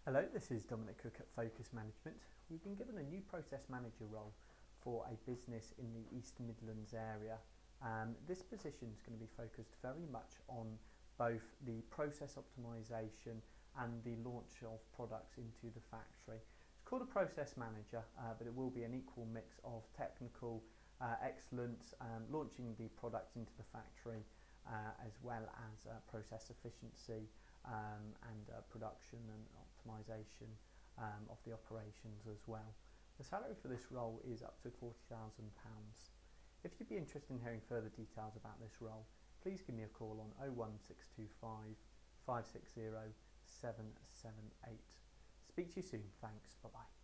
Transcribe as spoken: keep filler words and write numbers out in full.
Hello, this is Dominic Cook at Focus Management. We've been given a new process manager role for a business in the East Midlands area. Um, this position is going to be focused very much on both the process optimization and the launch of products into the factory. It's called a process manager, uh, but it will be an equal mix of technical uh, excellence, um, launching the product into the factory, uh, as well as uh, process efficiency um, and uh, production and optimization um, of the operations as well. The salary for this role is up to forty thousand pounds. If you'd be interested in hearing further details about this role, please give me a call on oh one six two five, five six zero, seven seven eight. Speak to you soon. Thanks. Bye bye.